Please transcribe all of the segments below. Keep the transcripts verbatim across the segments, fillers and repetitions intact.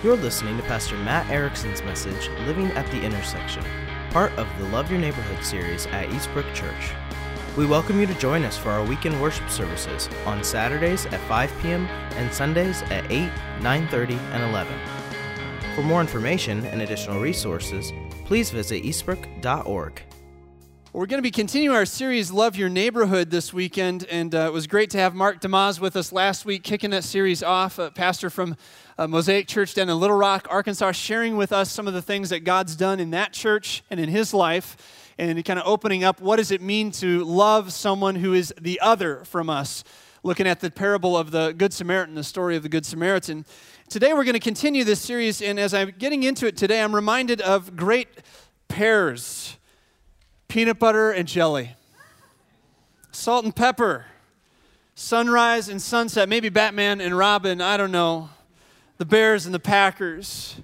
You're listening to Pastor Matt Erickson's message, Living at the Intersection, part of the Love Your Neighborhood series at Eastbrook Church. We welcome you to join us for our weekend worship services on Saturdays at five p.m. and Sundays at eight, nine thirty, and eleven. For more information and additional resources, please visit eastbrook dot org. We're going to be continuing our series, Love Your Neighborhood, this weekend, and uh, it was great to have Mark DeMaz with us last week, kicking that series off, a pastor from uh, Mosaic Church down in Little Rock, Arkansas, sharing with us some of the things that God's done in that church and in his life, and kind of opening up what does it mean to love someone who is the other from us, looking at the parable of the Good Samaritan, the story of the Good Samaritan. Today we're going to continue this series, and as I'm getting into it today, I'm reminded of great pears. Peanut butter and jelly, salt and pepper, sunrise and sunset, maybe Batman and Robin, I don't know, the Bears and the Packers,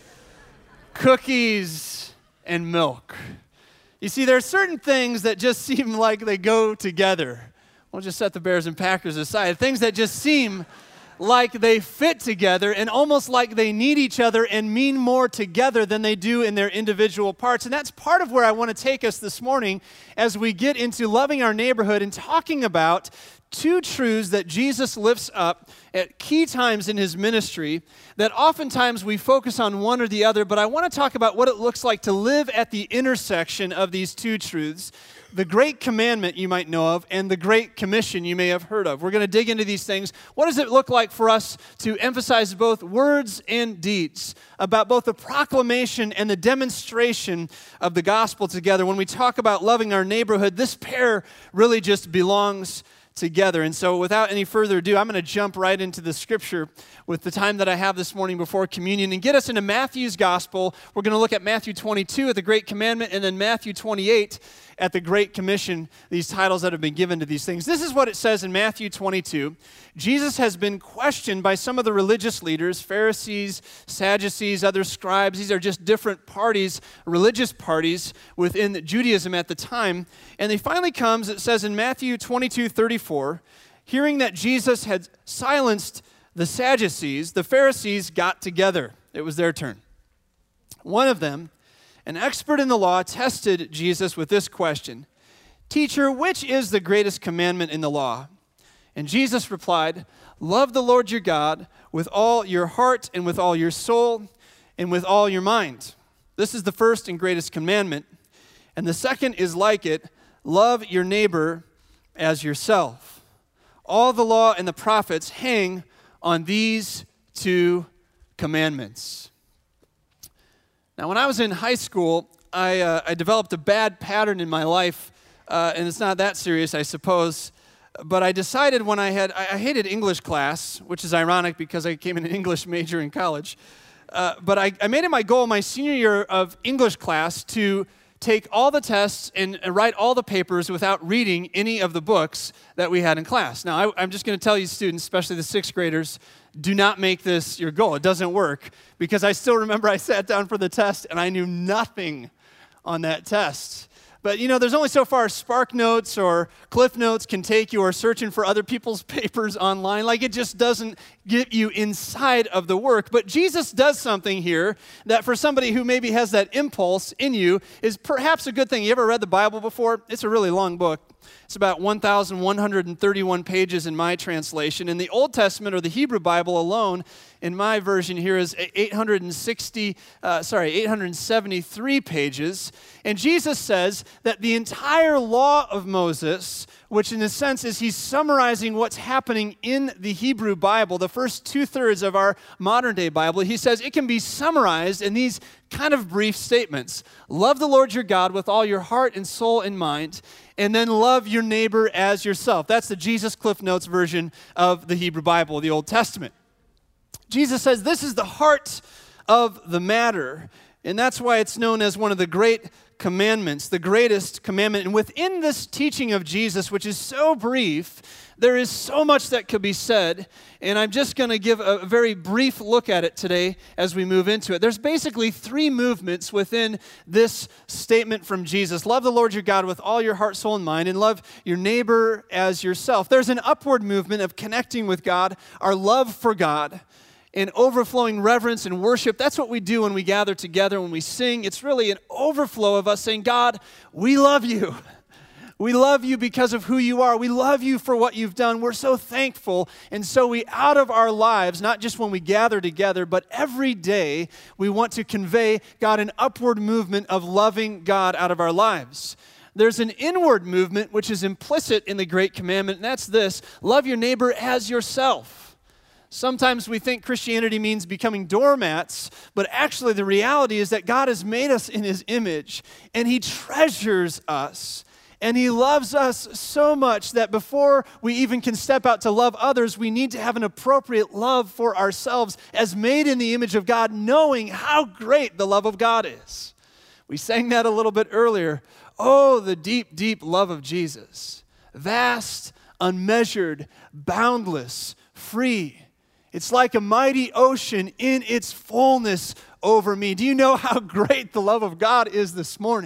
cookies and milk. You see, there are certain things that just seem like they go together. We'll just set the Bears and Packers aside. Things that just seem like they fit together and almost like they need each other and mean more together than they do in their individual parts. And that's part of where I want to take us this morning as we get into loving our neighborhood and talking about two truths that Jesus lifts up at key times in his ministry that oftentimes we focus on one or the other, but I want to talk about what it looks like to live at the intersection of these two truths. The Great Commandment you might know of, and the Great Commission you may have heard of. We're going to dig into these things. What does it look like for us to emphasize both words and deeds, about both the proclamation and the demonstration of the gospel together? When we talk about loving our neighborhood, this pair really just belongs together. And so without any further ado, I'm going to jump right into the scripture with the time that I have this morning before communion and get us into Matthew's gospel. We're going to look at Matthew twenty-two at the Great Commandment and then Matthew twenty-eight at the Great Commission, these titles that have been given to these things. This is what it says in Matthew twenty-two. Jesus has been questioned by some of the religious leaders, Pharisees, Sadducees, other scribes. These are just different parties, religious parties within Judaism at the time. And he finally comes, it says in Matthew twenty-two thirty-four, hearing that Jesus had silenced the Sadducees, the Pharisees got together. It was their turn. One of them, an expert in the law, tested Jesus with this question, "Teacher, which is the greatest commandment in the law?" And Jesus replied, "Love the Lord your God with all your heart and with all your soul and with all your mind. This is the first and greatest commandment. And the second is like it, love your neighbor as yourself. All the law and the prophets hang on these two commandments." Now, when I was in high school, I, uh, I developed a bad pattern in my life, uh, and it's not that serious, I suppose, but I decided when I had, I, I hated English class, which is ironic because I came in an English major in college, uh, but I, I made it my goal my senior year of English class to take all the tests and write all the papers without reading any of the books that we had in class. Now, I, I'm just going to tell you students, especially the sixth graders, do not make this your goal. It doesn't work, because I still remember I sat down for the test and I knew nothing on that test. But, you know, there's only so far Spark Notes or Cliff Notes can take you, or searching for other people's papers online. Like, it just doesn't get you inside of the work. But Jesus does something here that for somebody who maybe has that impulse in you is perhaps a good thing. You ever read the Bible before? It's a really long book. It's about one thousand one hundred thirty-one pages in my translation. In the Old Testament, or the Hebrew Bible alone, in my version here, is eight hundred sixty, uh, sorry, eight hundred seventy-three pages. And Jesus says that the entire law of Moses, which in a sense is he's summarizing what's happening in the Hebrew Bible, the first two-thirds of our modern-day Bible, he says it can be summarized in these kind of brief statements. Love the Lord your God with all your heart and soul and mind, and then love your neighbor as yourself. That's the Jesus Cliff Notes version of the Hebrew Bible, the Old Testament. Jesus says this is the heart of the matter, and that's why it's known as one of the great commandments, the greatest commandment. And within this teaching of Jesus, which is so brief, there is so much that could be said, and I'm just going to give a very brief look at it today as we move into it. There's basically three movements within this statement from Jesus. Love the Lord your God with all your heart, soul, and mind, and love your neighbor as yourself. There's an upward movement of connecting with God, our love for God. in overflowing reverence and worship. That's what we do when we gather together, when we sing. It's really an overflow of us saying, God, we love you. We love you because of who you are. We love you for what you've done. We're so thankful. And so we, out of our lives, not just when we gather together, but every day, we want to convey, God, an upward movement of loving God out of our lives. There's an inward movement which is implicit in the Great Commandment, and that's this: love your neighbor as yourself. Sometimes we think Christianity means becoming doormats, but actually the reality is that God has made us in His image, and He treasures us. And He loves us so much that before we even can step out to love others, we need to have an appropriate love for ourselves as made in the image of God, knowing how great the love of God is. We sang that a little bit earlier. Oh, the deep, deep love of Jesus. Vast, unmeasured, boundless, free. It's like a mighty ocean in its fullness over me. Do you know how great the love of God is this morning?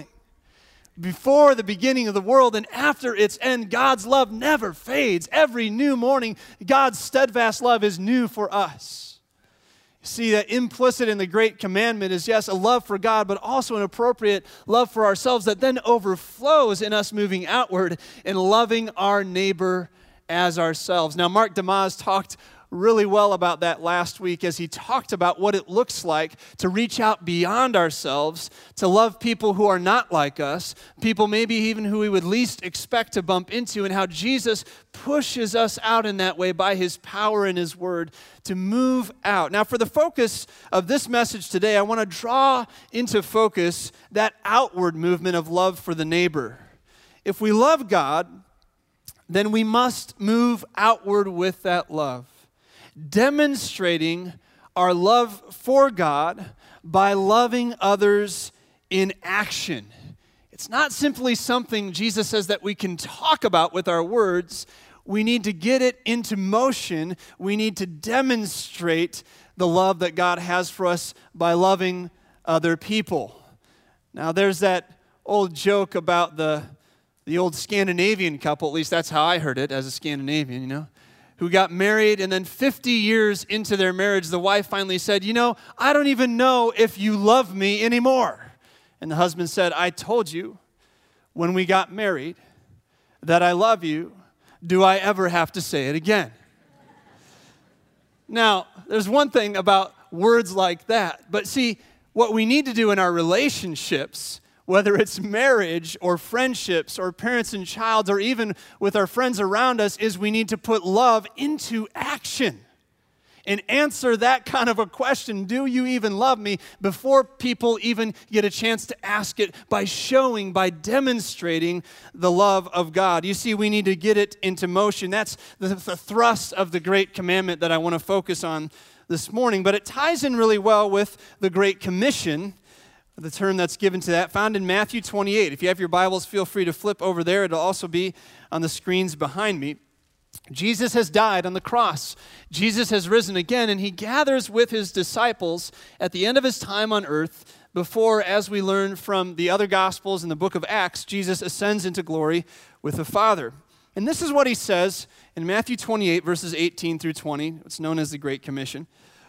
Before the beginning of the world and after its end, God's love never fades. Every new morning, God's steadfast love is new for us. You see, that implicit in the Great Commandment is, yes, a love for God, but also an appropriate love for ourselves that then overflows in us moving outward and loving our neighbor as ourselves. Now, Mark DeMaz talked really well about that last week as he talked about what it looks like to reach out beyond ourselves, to love people who are not like us, people maybe even who we would least expect to bump into, and how Jesus pushes us out in that way by His power and His word to move out. Now, for the focus of this message today, I want to draw into focus that outward movement of love for the neighbor. If we love God, then we must move outward with that love, demonstrating our love for God by loving others in action. It's not simply something Jesus says that we can talk about with our words. We need to get it into motion. We need to demonstrate the love that God has for us by loving other people. Now, there's that old joke about the, the old Scandinavian couple, at least that's how I heard it as a Scandinavian, you know, who got married, and then fifty years into their marriage, the wife finally said, you know, I don't even know if you love me anymore. And the husband said, I told you when we got married that I love you. Do I ever have to say it again? Now, there's one thing about words like that, but see, what we need to do in our relationships, whether it's marriage or friendships or parents and child or even with our friends around us, is we need to put love into action and answer that kind of a question, do you even love me, before people even get a chance to ask it, by showing, by demonstrating the love of God. You see, we need to get it into motion. That's the, the thrust of the Great Commandment that I want to focus on this morning, but it ties in really well with the Great Commission, the term that's given to that, found in Matthew twenty-eight. If you have your Bibles, feel free to flip over there. It'll also be on the screens behind me. Jesus has died on the cross. Jesus has risen again, and He gathers with His disciples at the end of His time on earth before, as we learn from the other Gospels in the book of Acts, Jesus ascends into glory with the Father. And this is what He says in Matthew twenty-eight, verses eighteen through twenty. It's known as the Great Commission.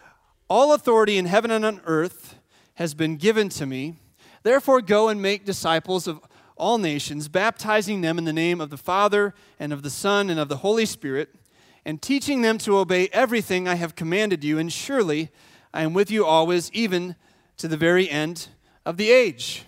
All authority in heaven and on earth has been given to me. Therefore go and make disciples of all nations, baptizing them in the name of the Father and of the Son and of the Holy Spirit, and teaching them to obey everything I have commanded you. And surely I am with you always, even to the very end of the age.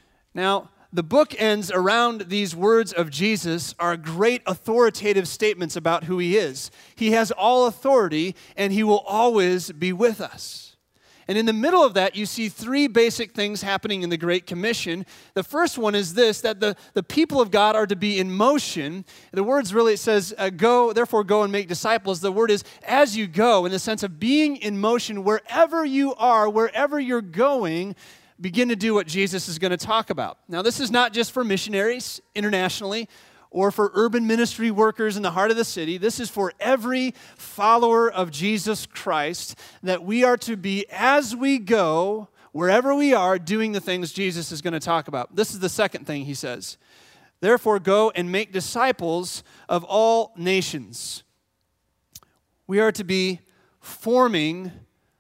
Now, the book ends around these words of Jesus are great authoritative statements about who He is. He has all authority, and He will always be with us. And in the middle of that, you see three basic things happening in the Great Commission. The first one is this, that the, the people of God are to be in motion. The words really, it says, uh, go, therefore go and make disciples. The word is as you go, in the sense of being in motion wherever you are, wherever you're going, begin to do what Jesus is going to talk about. Now, this is not just for missionaries internationally or for urban ministry workers in the heart of the city. This is for every follower of Jesus Christ, that we are to be, as we go, wherever we are, doing the things Jesus is going to talk about. This is the second thing He says. Therefore, go and make disciples of all nations. We are to be forming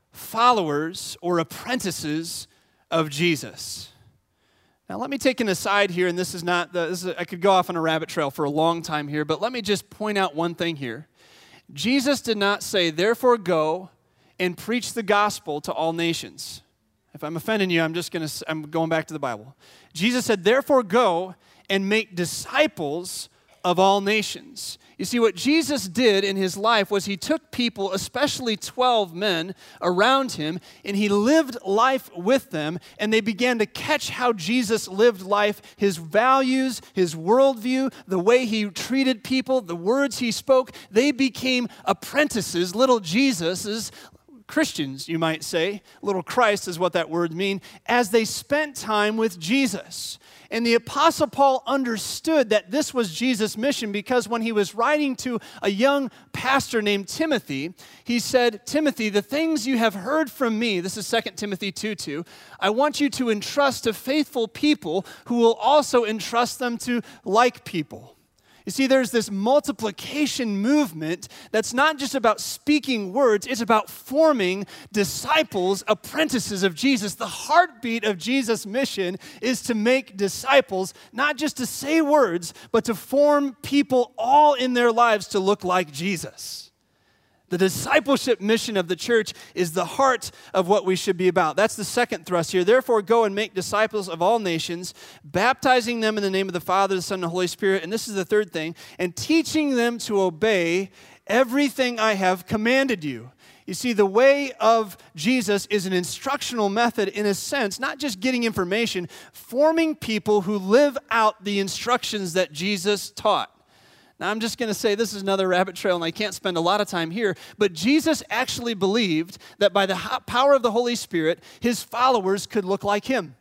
followers or apprentices of Jesus. Now, let me take an aside here, and this is not, the, this is, I could go off on a rabbit trail for a long time here, but let me just point out one thing here. Jesus did not say, therefore go and preach the gospel to all nations. If I'm offending you, I'm just going to, I'm going back to the Bible. Jesus said, therefore go and make disciples of all nations. You see, what Jesus did in his life was he took people, especially twelve men around him, and he lived life with them, and they began to catch how Jesus lived life, his values, his worldview, the way he treated people, the words he spoke. They became apprentices, little Jesuses, Christians, you might say. Little Christ is what that word means, as they spent time with Jesus. And the Apostle Paul understood that this was Jesus' mission because when he was writing to a young pastor named Timothy, he said, Timothy, the things you have heard from me, this is Second Timothy two two, I want you to entrust to faithful people who will also entrust them to like people. You see, there's this multiplication movement that's not just about speaking words, it's about forming disciples, apprentices of Jesus. The heartbeat of Jesus' mission is to make disciples, not just to say words, but to form people all in their lives to look like Jesus. The discipleship mission of the church is the heart of what we should be about. That's the second thrust here. Therefore, go and make disciples of all nations, baptizing them in the name of the Father, the Son, and the Holy Spirit. And this is the third thing, and teaching them to obey everything I have commanded you. You see, the way of Jesus is an instructional method in a sense, not just getting information, forming people who live out the instructions that Jesus taught. Now, I'm just going to say this is another rabbit trail, and I can't spend a lot of time here, but Jesus actually believed that by the power of the Holy Spirit, his followers could look like him.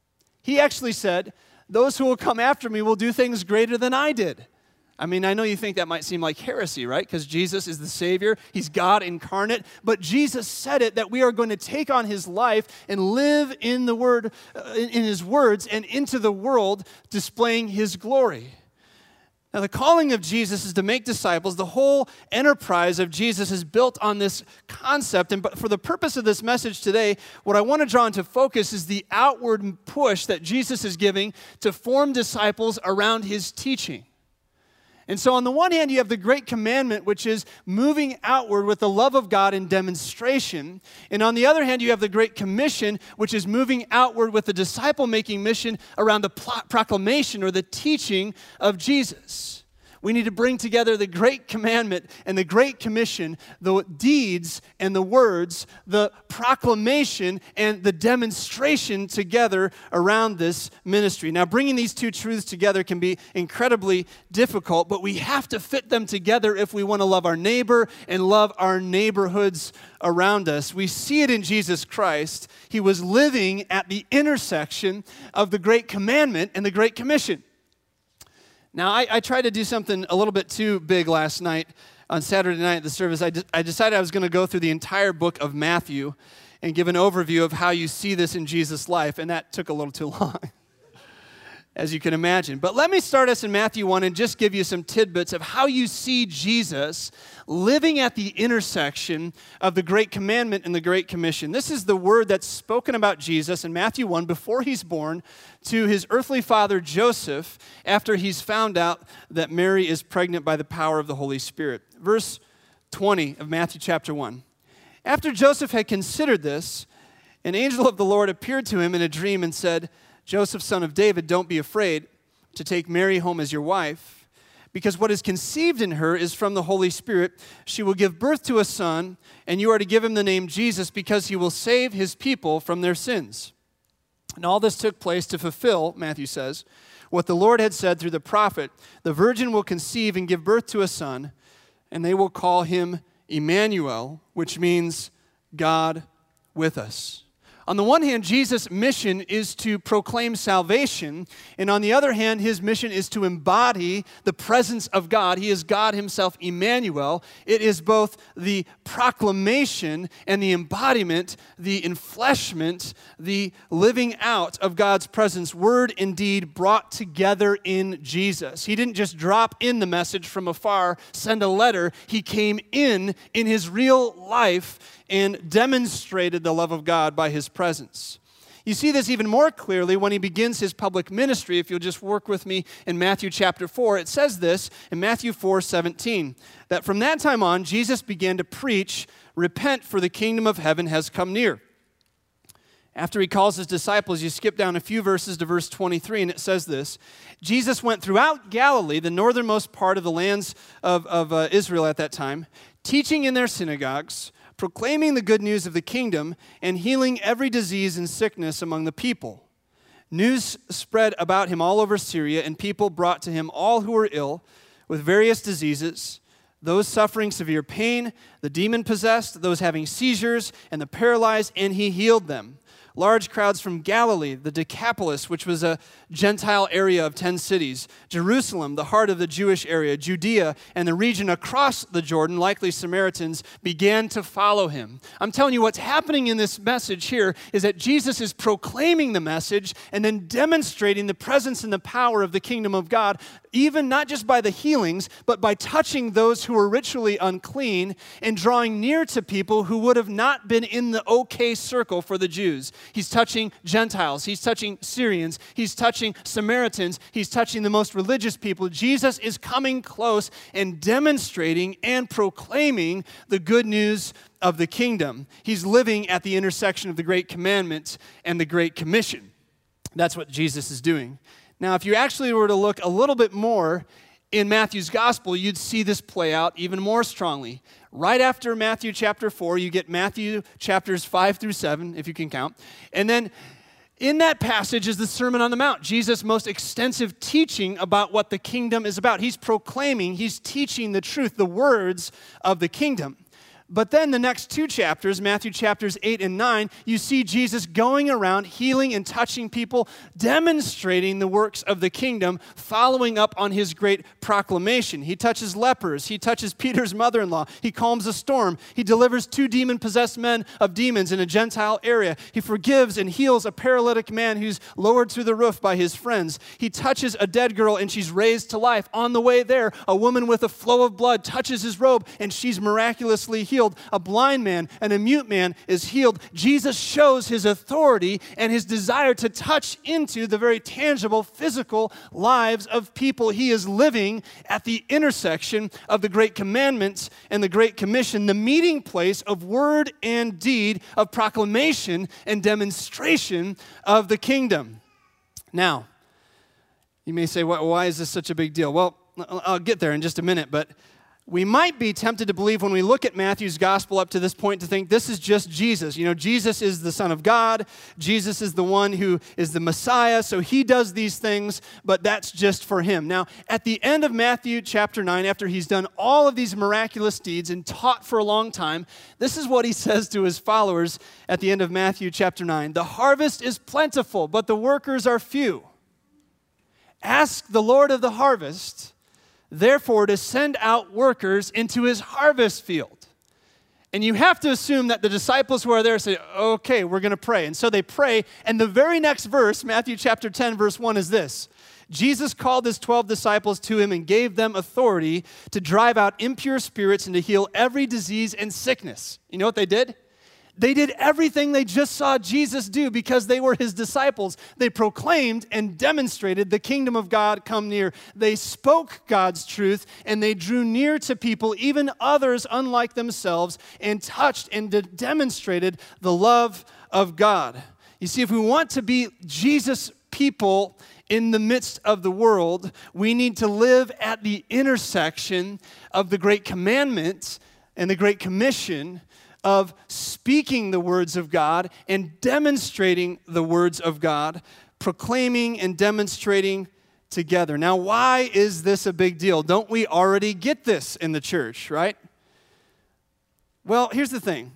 He actually said, those who will come after me will do things greater than I did. I mean, I know you think that might seem like heresy, right? Because Jesus is the Savior. He's God incarnate. But Jesus said it, that we are going to take on his life and live in the word, uh, in, in his words and into the world displaying his glory. Now, the calling of Jesus is to make disciples. The whole enterprise of Jesus is built on this concept. And but for the purpose of this message today, what I want to draw into focus is the outward push that Jesus is giving to form disciples around his teaching. And so on the one hand, you have the great commandment, which is moving outward with the love of God in demonstration. And on the other hand, you have the great commission, which is moving outward with the disciple-making mission around the proclamation or the teaching of Jesus. We need to bring together the great commandment and the great commission, the deeds and the words, the proclamation and the demonstration together around this ministry. Now, bringing these two truths together can be incredibly difficult, but we have to fit them together if we want to love our neighbor and love our neighborhoods around us. We see it in Jesus Christ. He was living at the intersection of the great commandment and the great commission. Now, I, I tried to do something a little bit too big last night on Saturday night at the service. I, de- I decided I was going to go through the entire book of Matthew and give an overview of how you see this in Jesus' life, and that took a little too long, as you can imagine. But let me start us in Matthew one and just give you some tidbits of how you see Jesus living at the intersection of the Great Commandment and the Great Commission. This is the word that's spoken about Jesus in Matthew one before he's born to his earthly father Joseph after he's found out that Mary is pregnant by the power of the Holy Spirit. Verse twenty of Matthew chapter one. After Joseph had considered this, an angel of the Lord appeared to him in a dream and said, Joseph, son of David, don't be afraid to take Mary home as your wife, because what is conceived in her is from the Holy Spirit. She will give birth to a son, and you are to give him the name Jesus, because he will save his people from their sins. And all this took place to fulfill, Matthew says, what the Lord had said through the prophet, the virgin will conceive and give birth to a son, and they will call him Emmanuel, which means God with us. On the one hand, Jesus' mission is to proclaim salvation, and on the other hand, his mission is to embody the presence of God. He is God himself, Emmanuel. It is both the proclamation and the embodiment, the enfleshment, the living out of God's presence, word and deed brought together in Jesus. He didn't just drop in the message from afar, send a letter. He came in in his real life and demonstrated the love of God by his presence. You see this even more clearly when he begins his public ministry. If you'll just work with me in Matthew chapter four, it says this in Matthew four seventeen, that from that time on, Jesus began to preach, "Repent, for the kingdom of heaven has come near." After he calls his disciples, you skip down a few verses to verse twenty-three, and it says this: Jesus went throughout Galilee, the northernmost part of the lands of, of uh, Israel at that time, teaching in their synagogues, proclaiming the good news of the kingdom, and healing every disease and sickness among the people. News spread about him all over Syria, and people brought to him all who were ill with various diseases, those suffering severe pain, the demon-possessed, those having seizures, and the paralyzed, and he healed them. Large crowds from Galilee, the Decapolis, which was a Gentile area of ten cities, Jerusalem, the heart of the Jewish area, Judea, and the region across the Jordan, likely Samaritans, began to follow him. I'm telling you, what's happening in this message here is that Jesus is proclaiming the message and then demonstrating the presence and the power of the kingdom of God, even not just by the healings, but by touching those who were ritually unclean and drawing near to people who would have not been in the okay circle for the Jews. He's touching Gentiles. He's touching Syrians. He's touching Samaritans. He's touching the most religious people. Jesus is coming close and demonstrating and proclaiming the good news of the kingdom. He's living at the intersection of the Great Commandment and the Great Commission. That's what Jesus is doing. Now, if you actually were to look a little bit more in Matthew's gospel, you'd see this play out even more strongly. Right after Matthew chapter four, you get Matthew chapters five through seven, if you can count. And then in that passage is the Sermon on the Mount, Jesus' most extensive teaching about what the kingdom is about. He's proclaiming, he's teaching the truth, the words of the kingdom. But then the next two chapters, Matthew chapters eight and nine, you see Jesus going around healing and touching people, demonstrating the works of the kingdom, following up on his great proclamation. He touches lepers. He touches Peter's mother-in-law. He calms a storm. He delivers two demon-possessed men of demons in a Gentile area. He forgives and heals a paralytic man who's lowered through the roof by his friends. He touches a dead girl and she's raised to life. On the way there, a woman with a flow of blood touches his robe and she's miraculously healed. A blind man and a mute man is healed. Jesus shows his authority and his desire to touch into the very tangible, physical lives of people. He is living at the intersection of the Great Commandments and the Great Commission, the meeting place of word and deed, of proclamation and demonstration of the kingdom. Now, you may say, why is this such a big deal? Well, I'll get there in just a minute, but we might be tempted to believe when we look at Matthew's gospel up to this point to think this is just Jesus. You know, Jesus is the Son of God. Jesus is the one who is the Messiah, so he does these things, but that's just for him. Now, at the end of Matthew chapter nine, after he's done all of these miraculous deeds and taught for a long time, this is what he says to his followers at the end of Matthew chapter nine. The harvest is plentiful, but the workers are few. Ask the Lord of the harvest, therefore, to send out workers into his harvest field. And you have to assume that the disciples who are there say, okay, we're going to pray. And so they pray, and the very next verse, Matthew chapter ten, verse one, is this. Jesus called his twelve disciples to him and gave them authority to drive out impure spirits and to heal every disease and sickness. You know what they did? They did everything they just saw Jesus do because they were his disciples. They proclaimed and demonstrated the kingdom of God come near. They spoke God's truth, and they drew near to people, even others unlike themselves, and touched and de- demonstrated the love of God. You see, if we want to be Jesus people in the midst of the world, we need to live at the intersection of the Great Commandment and the Great Commission of speaking the words of God and demonstrating the words of God, proclaiming and demonstrating together. Now, why is this a big deal? Don't we already get this in the church, right? Well, here's the thing.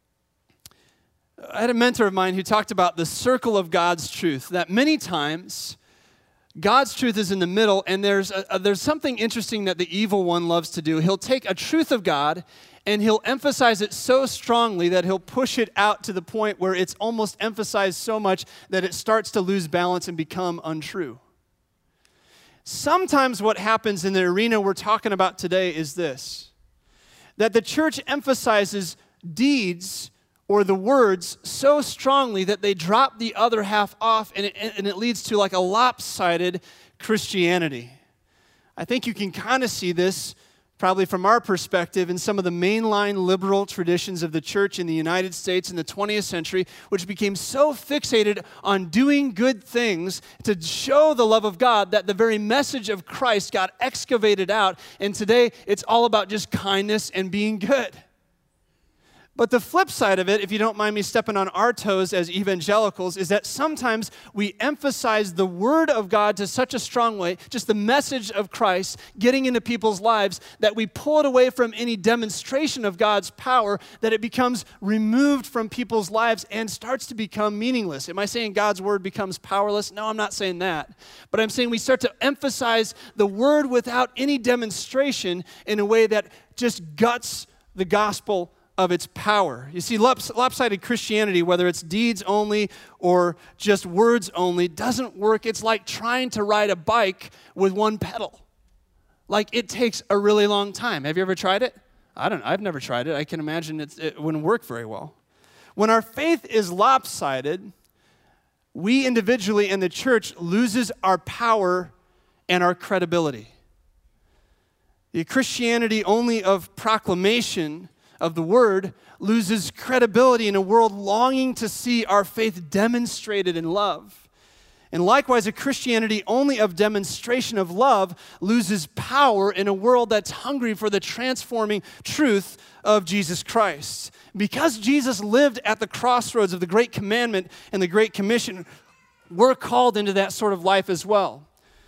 I had a mentor of mine who talked about the circle of God's truth, that many times God's truth is in the middle, and there's a, a, there's something interesting that the evil one loves to do. He'll take a truth of God and he'll emphasize it so strongly that he'll push it out to the point where it's almost emphasized so much that it starts to lose balance and become untrue. Sometimes what happens in the arena we're talking about today is this, that the church emphasizes deeds or the words so strongly that they drop the other half off, and it, and it leads to like a lopsided Christianity. I think you can kind of see this probably from our perspective in some of the mainline liberal traditions of the church in the United States in the twentieth century, which became so fixated on doing good things to show the love of God that the very message of Christ got excavated out, and today it's all about just kindness and being good. But the flip side of it, if you don't mind me stepping on our toes as evangelicals, is that sometimes we emphasize the word of God to such a strong way, just the message of Christ getting into people's lives, that we pull it away from any demonstration of God's power, that it becomes removed from people's lives and starts to become meaningless. Am I saying God's word becomes powerless? No, I'm not saying that. But I'm saying we start to emphasize the word without any demonstration in a way that just guts the gospel of its power. You see, lops- lopsided Christianity, whether it's deeds only or just words only, doesn't work. It's like trying to ride a bike with one pedal. Like, it takes a really long time. Have you ever tried it? I don't know. I've never tried it. I can imagine it's, it wouldn't work very well. When our faith is lopsided, we individually and the church loses our power and our credibility. The Christianity only of proclamation of the word loses credibility in a world longing to see our faith demonstrated in love. And likewise, a Christianity only of demonstration of love loses power in a world that's hungry for the transforming truth of Jesus Christ. Because Jesus lived at the crossroads of the Great Commandment and the Great Commission, we're called into that sort of life as well.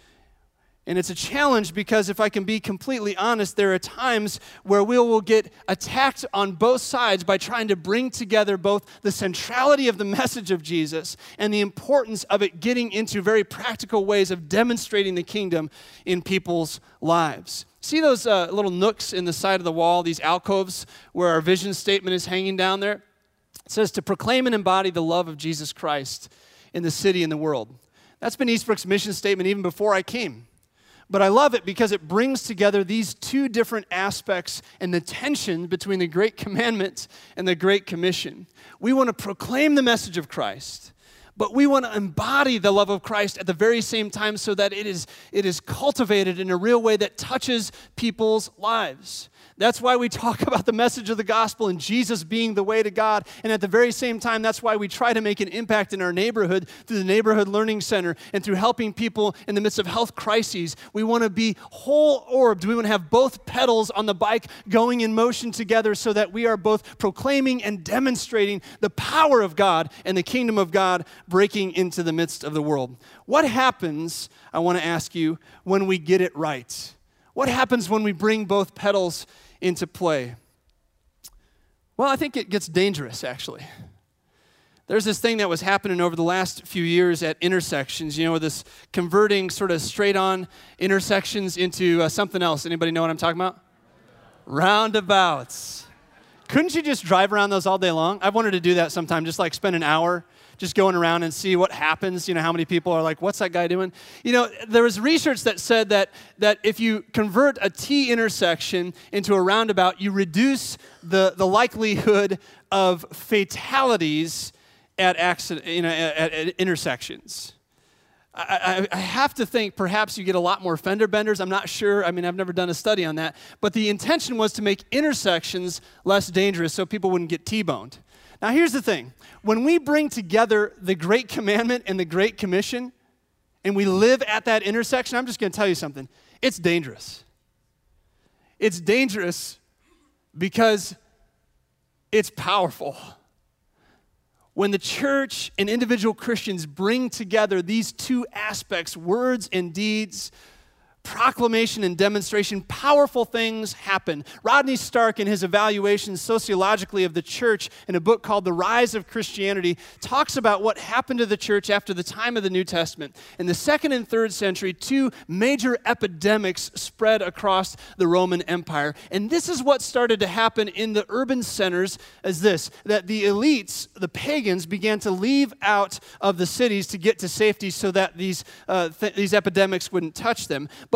And it's a challenge because if I can be completely honest, there are times where we will get attacked on both sides by trying to bring together both the centrality of the message of Jesus and the importance of it getting into very practical ways of demonstrating the kingdom in people's lives. See those uh, little nooks in the side of the wall, these alcoves where our vision statement is hanging down there? It says to proclaim and embody the love of Jesus Christ in the city and the world. That's been Eastbrook's mission statement even before I came. But I love it because it brings together these two different aspects and the tension between the Great Commandment and the Great Commission. We want to proclaim the message of Christ, but we want to embody the love of Christ at the very same time so that it is, it is cultivated in a real way that touches people's lives. That's why we talk about the message of the gospel and Jesus being the way to God. And at the very same time, that's why we try to make an impact in our neighborhood through the Neighborhood Learning Center and through helping people in the midst of health crises. We want to be whole-orbed. We want to have both pedals on the bike going in motion together so that we are both proclaiming and demonstrating the power of God and the kingdom of God breaking into the midst of the world. What happens, I want to ask you, when we get it right? What happens when we bring both pedals into play? Well, I think it gets dangerous, actually. There's this thing that was happening over the last few years at intersections, you know, this converting sort of straight-on intersections into uh, something else. Anybody know what I'm talking about? Roundabouts. Couldn't you just drive around those all day long? I've wanted to do that sometime, just like spend an hour just going around and see what happens, you know, how many people are like, what's that guy doing? You know, there was research that said that that if you convert a T intersection into a roundabout, you reduce the, the likelihood of fatalities at accident, you know, at, at intersections. I, I, I have to think perhaps you get a lot more fender benders. I'm not sure. I mean, I've never done a study on that. But the intention was to make intersections less dangerous so people wouldn't get T-boned. Now, here's the thing. When we bring together the Great Commandment and the Great Commission, and we live at that intersection, I'm just going to tell you something. It's dangerous. It's dangerous because it's powerful. When the church and individual Christians bring together these two aspects, words and deeds, proclamation and demonstration, powerful things happen. Rodney Stark, in his evaluation sociologically of the church in a book called The Rise of Christianity, talks about what happened to the church after the time of the New Testament. In the second and third century, two major epidemics spread across the Roman Empire. And this is what started to happen in the urban centers, as this, that the elites, the pagans, began to leave out of the cities to get to safety so that these, uh, th- these epidemics wouldn't touch them. But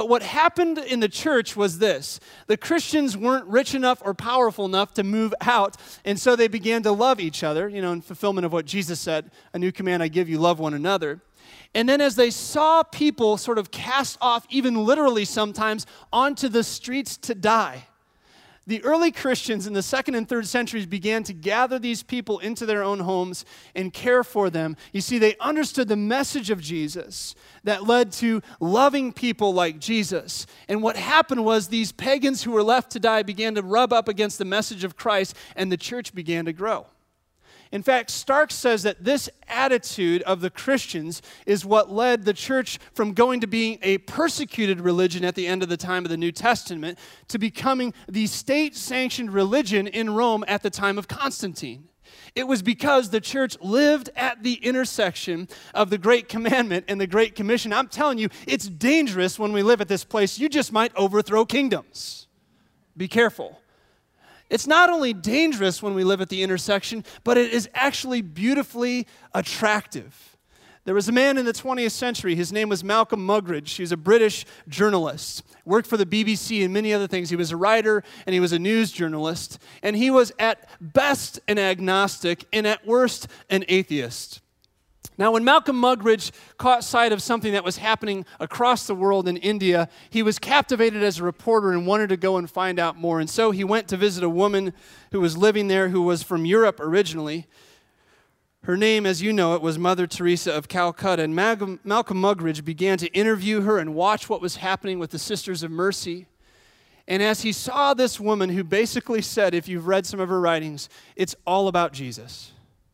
But what happened in the church was this. The Christians weren't rich enough or powerful enough to move out, and so they began to love each other, you know, in fulfillment of what Jesus said, a new command I give you, love one another. And then as they saw people sort of cast off, even literally sometimes, onto the streets to die, the early Christians in the second and third centuries began to gather these people into their own homes and care for them. You see, they understood the message of Jesus that led to loving people like Jesus. And what happened was these pagans who were left to die began to rub up against the message of Christ, and the church began to grow. In fact, Stark says that this attitude of the Christians is what led the church from going to being a persecuted religion at the end of the time of the New Testament to becoming the state-sanctioned religion in Rome at the time of Constantine. It was because the church lived at the intersection of the Great Commandment and the Great Commission. I'm telling you, it's dangerous when we live at this place. You just might overthrow kingdoms. Be careful. It's not only dangerous when we live at the intersection, but it is actually beautifully attractive. There was a man in the twentieth century, his name was Malcolm Muggeridge. He was a British journalist, worked for the B B C and many other things. He was a writer and he was a news journalist, and he was at best an agnostic and at worst an atheist. Now, when Malcolm Muggeridge caught sight of something that was happening across the world in India, he was captivated as a reporter and wanted to go and find out more. And so he went to visit a woman who was living there who was from Europe originally. Her name, as you know it, was Mother Teresa of Calcutta. And Malcolm, Malcolm Muggeridge began to interview her and watch what was happening with the Sisters of Mercy. And as he saw this woman who basically said, if you've read some of her writings, it's all about Jesus.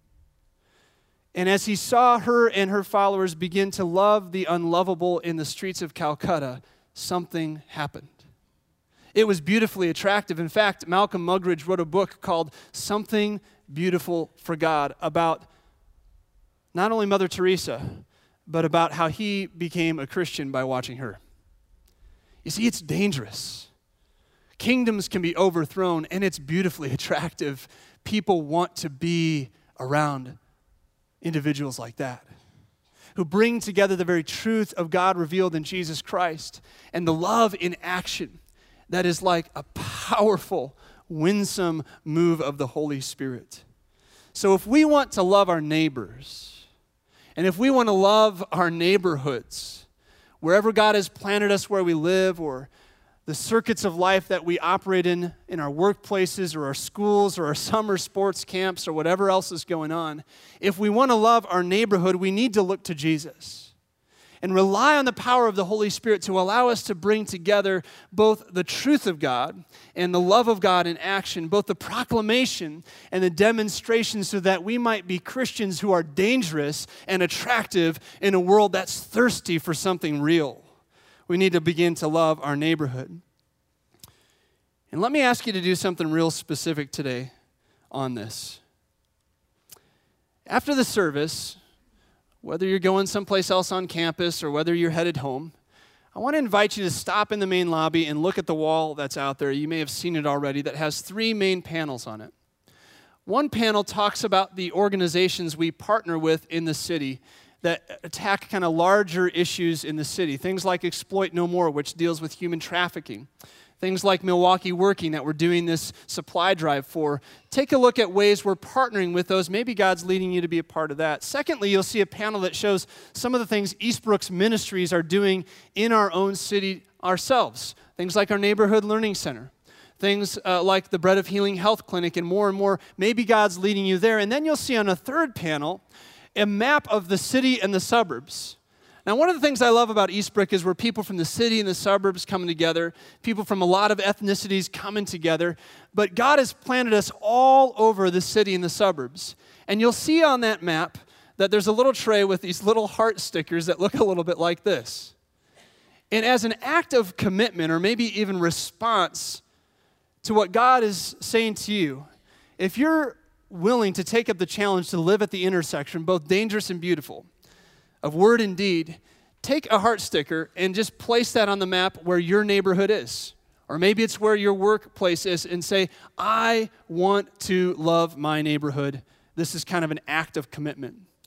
And as he saw her and her followers begin to love the unlovable in the streets of Calcutta, something happened. It was beautifully attractive. In fact, Malcolm Muggeridge wrote a book called Something Beautiful for God about not only Mother Teresa, but about how he became a Christian by watching her. You see, it's dangerous. Kingdoms can be overthrown, and it's beautifully attractive. People want to be around individuals like that, who bring together the very truth of God revealed in Jesus Christ and the love in action that is like a powerful, winsome move of the Holy Spirit. So if we want to love our neighbors, and if we want to love our neighborhoods, wherever God has planted us where we live, or the circuits of life that we operate in, in our workplaces or our schools or our summer sports camps or whatever else is going on, if we want to love our neighborhood, we need to look to Jesus and rely on the power of the Holy Spirit to allow us to bring together both the truth of God and the love of God in action, both the proclamation and the demonstration, so that we might be Christians who are dangerous and attractive in a world that's thirsty for something real. We need to begin to love our neighborhood. And let me ask you to do something real specific today on this. After the service, whether you're going someplace else on campus or whether you're headed home, I want to invite you to stop in the main lobby and look at the wall that's out there. You may have seen it already, that has three main panels on it. One panel talks about the organizations we partner with in the city that attack kind of larger issues in the city. Things like Exploit No More, which deals with human trafficking. Things like Milwaukee Working that we're doing this supply drive for. Take a look at ways we're partnering with those. Maybe God's leading you to be a part of that. Secondly, you'll see a panel that shows some of the things Eastbrook's ministries are doing in our own city ourselves. Things like our Neighborhood Learning Center. Things uh, like the Bread of Healing Health Clinic and more and more. Maybe God's leading you there. And then you'll see on a third panel a map of the city and the suburbs. Now, one of the things I love about Eastbrook is where people from the city and the suburbs coming together, people from a lot of ethnicities coming together, but God has planted us all over the city and the suburbs. And you'll see on that map that there's a little tray with these little heart stickers that look a little bit like this. And as an act of commitment, or maybe even response to what God is saying to you, if you're willing to take up the challenge to live at the intersection, both dangerous and beautiful, of word and deed, take a heart sticker and just place that on the map where your neighborhood is. Or maybe it's where your workplace is, and say, I want to love my neighborhood. This is kind of an act of commitment.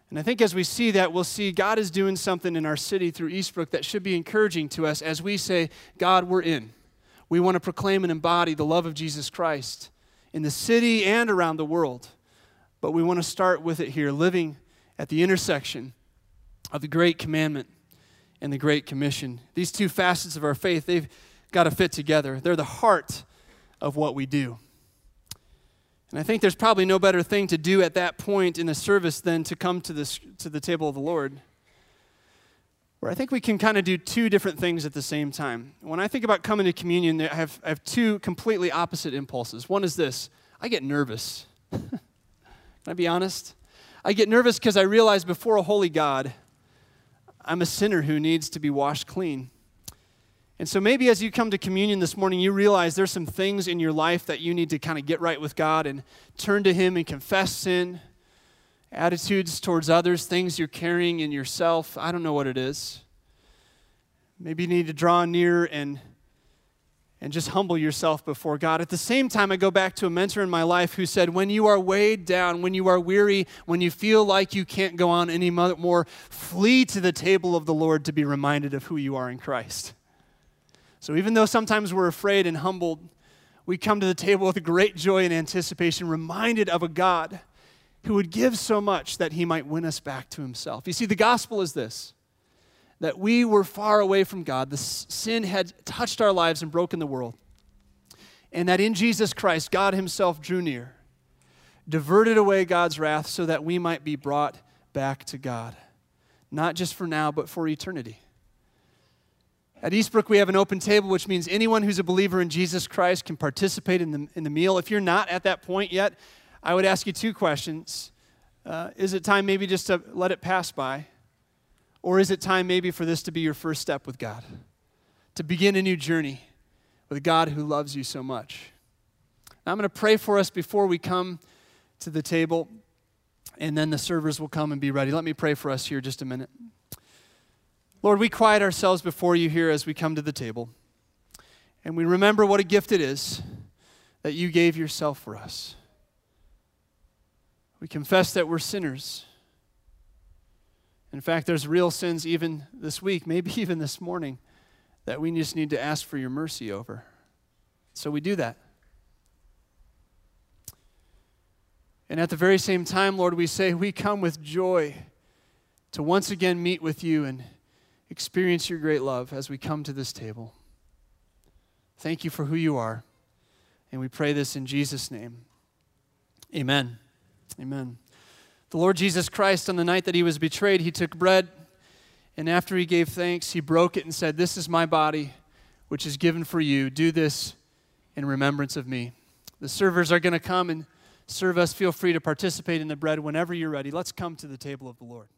And I think as we see that, we'll see God is doing something in our city through Eastbrook that should be encouraging to us as we say, God, we're in. We want to proclaim and embody the love of Jesus Christ in the city and around the world. But we want to start with it here, living at the intersection of the Great Commandment and the Great Commission. These two facets of our faith, they've got to fit together. They're the heart of what we do. And I think there's probably no better thing to do at that point in the service than to come to this to the table of the Lord, where I think we can kind of do two different things at the same time. When I think about coming to communion, I have, I have two completely opposite impulses. One is this: I get nervous. Can I be honest? I get nervous because I realize before a holy God, I'm a sinner who needs to be washed clean. And so maybe as you come to communion this morning, you realize there's some things in your life that you need to kind of get right with God and turn to Him and confess sin, attitudes towards others, things you're carrying in yourself. I don't know what it is. Maybe you need to draw near and, and just humble yourself before God. At the same time, I go back to a mentor in my life who said, when you are weighed down, when you are weary, when you feel like you can't go on any more, flee to the table of the Lord to be reminded of who you are in Christ. So even though sometimes we're afraid and humbled, we come to the table with great joy and anticipation, reminded of a God who would give so much that He might win us back to Himself. You see, the gospel is this, that we were far away from God. The sin had touched our lives and broken the world. And that in Jesus Christ, God Himself drew near, diverted away God's wrath so that we might be brought back to God. Not just for now, but for eternity. At Eastbrook, we have an open table, which means anyone who's a believer in Jesus Christ can participate in the, in the meal. If you're not at that point yet, I would ask you two questions. Uh, is it time maybe just to let it pass by? Or is it time maybe for this to be your first step with God? To begin a new journey with God who loves you so much. Now, I'm going to pray for us before we come to the table, and then the servers will come and be ready. Let me pray for us here just a minute. Lord, we quiet ourselves before you here as we come to the table, and we remember what a gift it is that you gave yourself for us. We confess that we're sinners. In fact, there's real sins even this week, maybe even this morning, that we just need to ask for your mercy over. So we do that. And at the very same time, Lord, we say we come with joy to once again meet with you and experience your great love as we come to this table. Thank you for who you are. And we pray this in Jesus' name. Amen. Amen. The Lord Jesus Christ, on the night that He was betrayed, He took bread, and after He gave thanks, He broke it and said, "This is my body, which is given for you. Do this in remembrance of me." The servers are going to come and serve us. Feel free to participate in the bread whenever you're ready. Let's come to the table of the Lord.